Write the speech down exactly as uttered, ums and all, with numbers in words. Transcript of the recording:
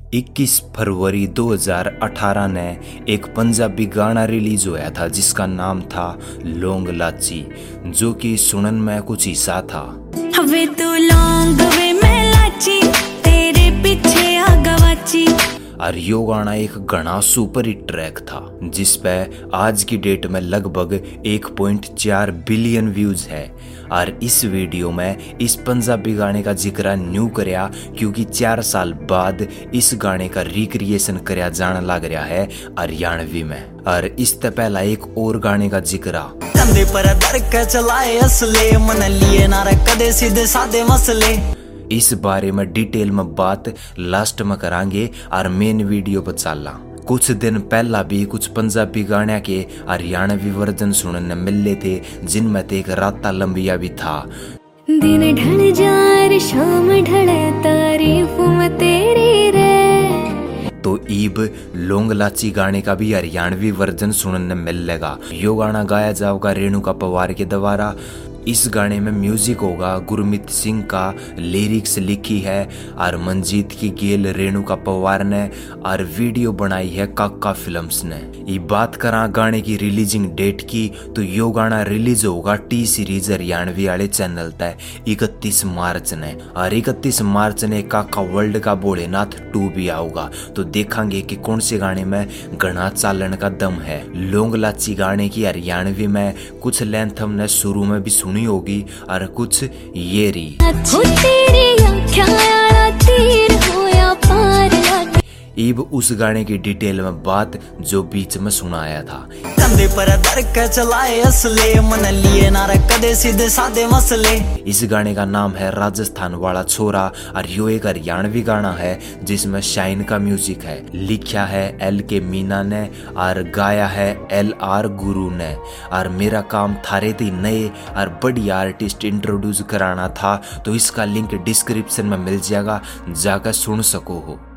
इक्कीस फरवरी दो हज़ार अठारह ने एक पंजाबी गाना रिलीज हुआ था जिसका नाम था लौंग लाची, जो कि सुनन में कुछ हिस्सा था। वे तू लौंग वे मैं लाची, तेरे पीछे आ गवाची। और यो गाना एक घना सुपर हिट ट्रैक था जिस पे आज की डेट में लगभग एक पॉइंट चार बिलियन व्यूज है। और इस वीडियो में इस पंजाबी गाने का जिक्र न्यू करया क्योंकि चार साल बाद इस गाने का रिक्रिएशन करया जाने लग रहा है हरियाणवी में। और इससे पहला एक और गाने का जिक्र कंधे पर धर के चलाए असले, मन लिए ना कदे सीधे सादे मसले। इस बारे में डिटेल में बात लास्ट में करांगे और मेन वीडियो पर चलना। कुछ दिन पहला भी कुछ पंजाबी गाने के हरियाणवी वर्जन सुनने मिले थे जिनमें से एक राता लंबिया भी था। दिन ढल जार शाम ढले तारीफ में तेरी रे। तो ईब लौंग लाची गाने का भी हरियाणवी वर्जन सुनने मिल लेगा। यो गाना गाया जाओगा रेणुका पवार के द्वारा। इस गाने में म्यूजिक होगा गुरमीत सिंह का, लिरिक्स लिखी है और मंजीत की गेल रेणुका पवार ने और वीडियो बनाई है काका फिल्म्स ने। ये बात करा गाने की रिलीजिंग डेट की तो यो गाना रिलीज होगा टी सीरीज हरियाणवी वाले चैनल तक इकतीस मार्च ने। और इकतीस मार्च ने काका वर्ल्ड का भोलेनाथ टू भी आऊगा। तो देखेंगे कि कौन से गाने में घना चालन का दम है। लौंग लाची गाने की हरियाणवी में कुछ लेंथ हमने शुरू में भी सुनी होगी और कुछ ये री। ईब उस गाने की डिटेल में बात जो बीच में सुनाया था। कंधे पर धर के चलाए असले, मन लिए ना कदे सीधे सादे मसले। इस गाने का नाम है राजस्थान वाला छोरा और यो एक हरियाणवी गाना है जिसमें शाइन का म्यूजिक है। लिखा है एल के मीना ने और गाया है एल आर गुरु ने। और मेरा काम थारे थी नए और बढ़िया आर्टिस्ट इंट्रोड्यूस कराना था, तो इसका लिंक डिस्क्रिप्शन में मिल जाएगा, जाकर सुन सको हो।